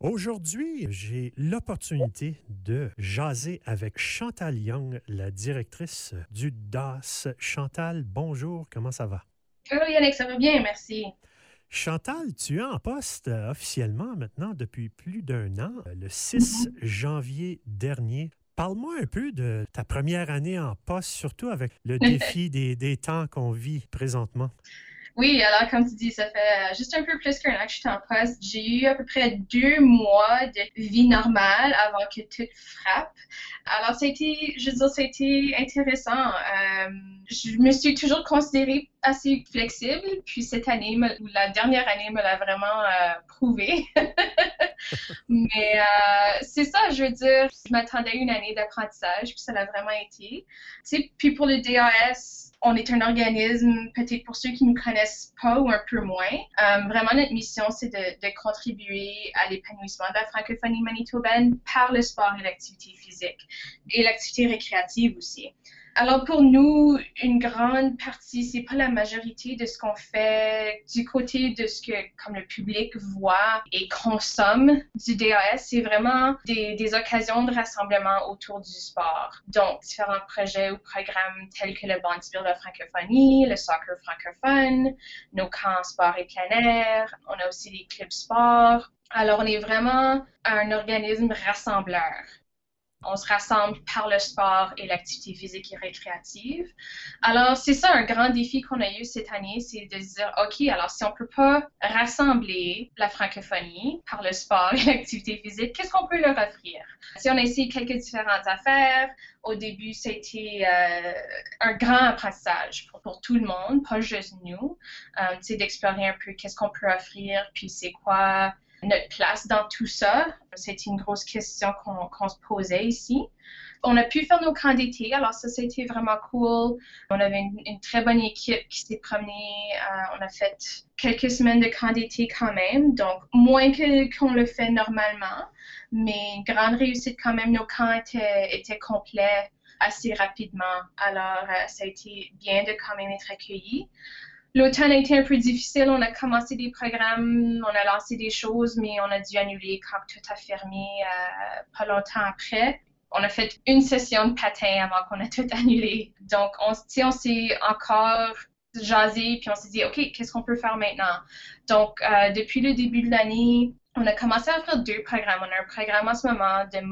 Aujourd'hui, j'ai l'opportunité de jaser avec Chantal Young, la directrice du DAS. Chantal, bonjour, comment ça va? Hello Yannick, ça va bien, merci. Chantal, tu es en poste officiellement maintenant depuis plus d'un an, le 6 Mhm. janvier dernier. Parle-moi un peu de ta première année en poste, surtout avec le défi des temps qu'on vit présentement. Oui, alors comme tu dis, ça fait juste un peu plus qu'un an que je suis en poste. J'ai eu à peu près 2 mois de vie normale avant que tout frappe. Alors ça a été, je veux dire, ça a été intéressant. Je me suis toujours considérée assez flexible, puis cette année, ou la dernière année me l'a vraiment prouvé. Mais c'est ça, je veux dire, je m'attendais à une année d'apprentissage, puis ça l'a vraiment été. Tu sais, puis pour le DAS, on est un organisme, peut-être pour ceux qui ne connaissent pas ou un peu moins. Vraiment, notre mission, c'est de contribuer à l'épanouissement de la francophonie manitobaine par le sport et l'activité physique, et l'activité récréative aussi. Alors pour nous, une grande partie, c'est pas la majorité de ce qu'on fait du côté de ce que comme le public voit et consomme du DAS, c'est vraiment des occasions de rassemblement autour du sport. Donc différents projets ou programmes tels que le Bâti de la francophonie, le soccer francophone, nos camps sport et plein air, on a aussi les clubs sport. Alors on est vraiment un organisme rassembleur. On se rassemble par le sport et l'activité physique et récréative. Alors, c'est ça un grand défi qu'on a eu cette année, c'est de se dire, OK, alors si on ne peut pas rassembler la francophonie par le sport et l'activité physique, qu'est-ce qu'on peut leur offrir? Si on a essayé quelques différentes affaires, au début, c'était un grand apprentissage pour tout le monde, pas juste nous, d'explorer un peu qu'est-ce qu'on peut offrir, puis c'est quoi notre place dans tout ça. C'était une grosse question qu'on se posait ici. On a pu faire nos camps d'été, alors ça, c'était vraiment cool. On avait une très bonne équipe qui s'est promenée. On a fait quelques semaines de camp d'été quand même, donc moins qu'on le fait normalement, mais une grande réussite quand même. Nos camps étaient complets assez rapidement, alors ça a été bien de quand même être accueillis. L'automne a été un peu difficile. On a commencé des programmes, on a lancé des choses, mais on a dû annuler quand tout a fermé pas longtemps après. On a fait une session de patin avant qu'on a tout annulé. Donc, on s'est encore jasé, puis on s'est dit, OK, qu'est-ce qu'on peut faire maintenant? Donc, depuis le début de l'année, on a commencé à faire 2 programmes. On a un programme en ce moment de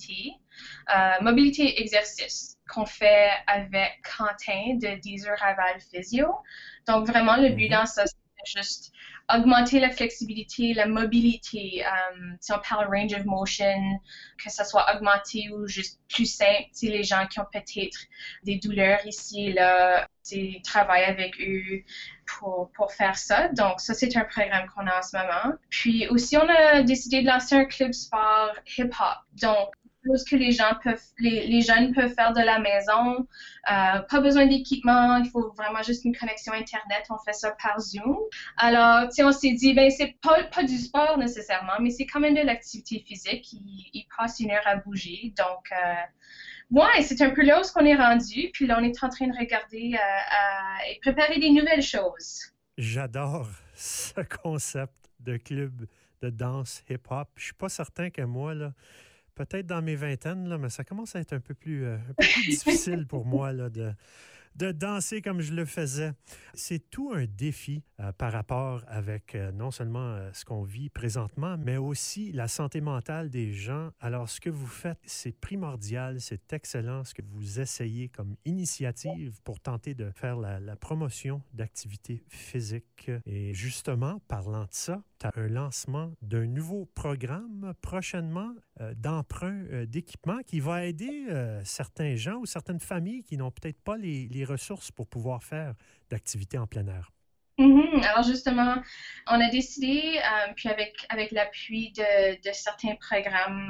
mobilité exercice qu'on fait avec Quentin de Deezer Raval Physio. Donc, vraiment, le but Mhm. dans ça, c'est juste augmenter la flexibilité, la mobilité. Si on parle range of motion, que ça soit augmenté ou juste plus simple, les gens qui ont peut-être des douleurs ici et là, travailler avec eux pour faire ça. Donc, ça, c'est un programme qu'on a en ce moment. Puis aussi, on a décidé de lancer un club sport hip-hop. Donc, chose que les jeunes peuvent faire de la maison. Pas besoin d'équipement, il faut vraiment juste une connexion Internet. On fait ça par Zoom. Alors, on s'est dit, ben, c'est pas du sport nécessairement, mais c'est quand même de l'activité physique. Il passe 1 heure à bouger. Donc, ouais, c'est un peu là où on est rendu. Puis là, on est en train de regarder et préparer des nouvelles choses. J'adore ce concept de club de danse hip-hop. Je suis pas certain que moi, là, peut-être dans mes vingtaines, là, mais ça commence à être un peu plus difficile pour moi là, de danser comme je le faisais. C'est tout un défi par rapport avec non seulement ce qu'on vit présentement, mais aussi la santé mentale des gens. Alors, ce que vous faites, c'est primordial, c'est excellent ce que vous essayez comme initiative pour tenter de faire la promotion d'activités physiques. Et justement, parlant de ça, tu as un lancement d'un nouveau programme prochainement d'emprunt d'équipement qui va aider certains gens ou certaines familles qui n'ont peut-être pas les ressources pour pouvoir faire d'activités en plein air. Alors justement, on a décidé, puis avec l'appui de certains programmes,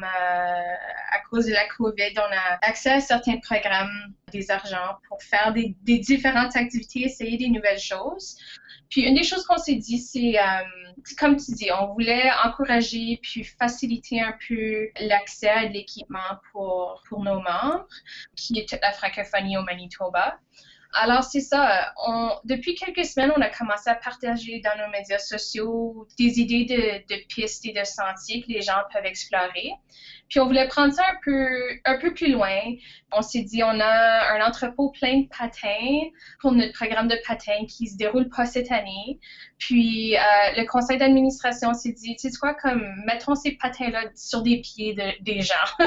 à cause de la COVID, on a accès à certains programmes, des argents pour faire des différentes activités, essayer des nouvelles choses. Puis une des choses qu'on s'est dit, c'est, comme tu dis, on voulait encourager puis faciliter un peu l'accès à de l'équipement pour nos membres, qui est toute la francophonie au Manitoba. Alors, c'est ça. Depuis quelques semaines, on a commencé à partager dans nos médias sociaux des idées de pistes et de sentiers que les gens peuvent explorer. Puis, on voulait prendre ça un peu plus loin. On s'est dit, on a un entrepôt plein de patins pour notre programme de patins qui se déroule pas cette année. Puis, le conseil d'administration s'est dit, tu sais quoi, comme, mettons ces patins-là sur des pieds des gens.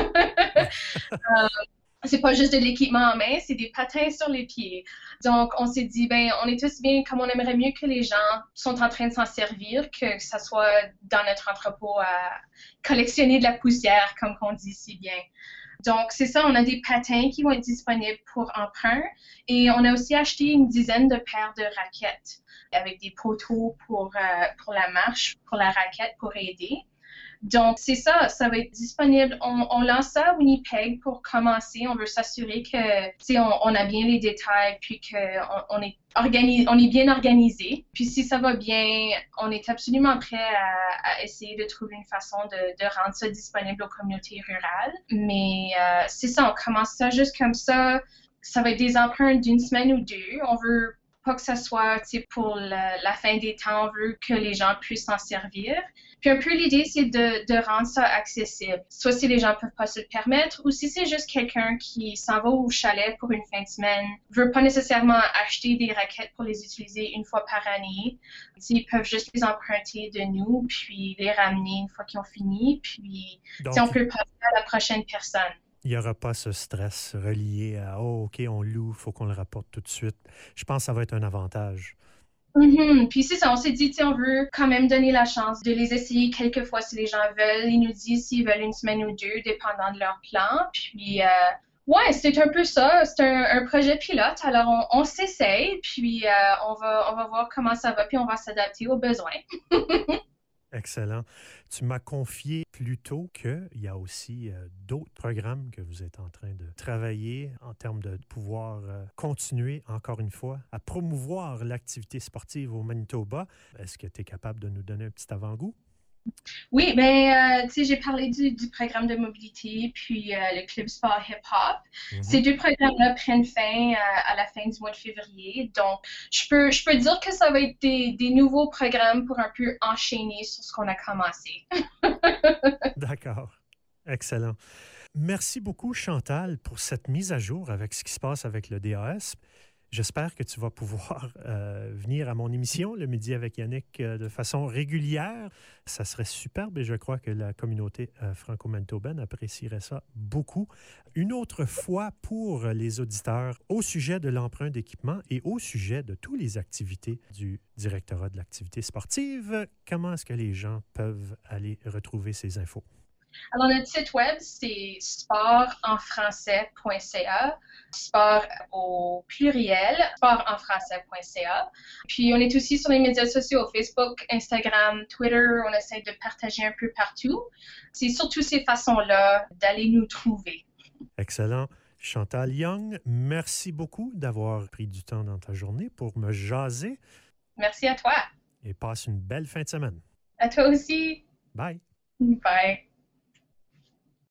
C'est pas juste de l'équipement en main, c'est des patins sur les pieds. Donc, on s'est dit, ben, on est tous bien, comme on aimerait mieux que les gens sont en train de s'en servir, que ça soit dans notre entrepôt à collectionner de la poussière, comme on dit si bien. Donc, c'est ça, on a des patins qui vont être disponibles pour emprunt et on a aussi acheté une dizaine de paires de raquettes avec des poteaux pour la marche, pour la raquette, pour aider. Donc, c'est ça, ça va être disponible. On lance ça à Winnipeg pour commencer. On veut s'assurer que, tu sais, on a bien les détails, puis qu'on est on est bien organisé. Puis si ça va bien, on est absolument prêt à essayer de trouver une façon de rendre ça disponible aux communautés rurales. Mais c'est ça, on commence ça juste comme ça. Ça va être des emprunts d'une semaine ou deux. On veut pas que ça soit pour la fin des temps, on veut que les gens puissent s'en servir. Puis un peu l'idée, c'est de rendre ça accessible. Soit si les gens peuvent pas se le permettre, ou si c'est juste quelqu'un qui s'en va au chalet pour une fin de semaine, veut pas nécessairement acheter des raquettes pour les utiliser une fois par année. Ils peuvent juste les emprunter de nous, puis les ramener une fois qu'ils ont fini, puis on peut passer à la prochaine personne. Il n'y aura pas ce stress relié à « Oh, OK, on loue, il faut qu'on le rapporte tout de suite ». Je pense que ça va être un avantage. Mm-hmm. Puis c'est ça, on s'est dit, on veut quand même donner la chance de les essayer quelques fois si les gens veulent. Ils nous disent s'ils veulent une semaine ou deux, dépendant de leur plan. Puis, ouais, c'est un peu ça. C'est un projet pilote. Alors, on s'essaye, puis on va voir comment ça va, puis on va s'adapter aux besoins. Excellent. Tu m'as confié plus tôt qu'il y a aussi d'autres programmes que vous êtes en train de travailler en termes de pouvoir continuer, encore une fois, à promouvoir l'activité sportive au Manitoba. Est-ce que tu es capable de nous donner un petit avant-goût? Oui, ben, tu sais, j'ai parlé du programme de mobilité, puis le club sport hip-hop. Mm-hmm. Ces deux programmes-là prennent fin à la fin du mois de février. Donc, je peux dire que ça va être des nouveaux programmes pour un peu enchaîner sur ce qu'on a commencé. D'accord. Excellent. Merci beaucoup, Chantal, pour cette mise à jour avec ce qui se passe avec le DAS. J'espère que tu vas pouvoir venir à mon émission, Le Midi avec Yannick, de façon régulière. Ça serait superbe et je crois que la communauté franco-manitobaine apprécierait ça beaucoup. Une autre fois pour les auditeurs au sujet de l'emprunt d'équipement et au sujet de toutes les activités du directorat de l'activité sportive, comment est-ce que les gens peuvent aller retrouver ces infos? Alors, notre site web, c'est sportenfrançais.ca, sport au pluriel, sportenfrançais.ca. Puis, on est aussi sur les médias sociaux, Facebook, Instagram, Twitter. On essaie de partager un peu partout. C'est surtout ces façons-là d'aller nous trouver. Excellent. Chantal Young, merci beaucoup d'avoir pris du temps dans ta journée pour me jaser. Merci à toi. Et passe une belle fin de semaine. À toi aussi. Bye. Bye.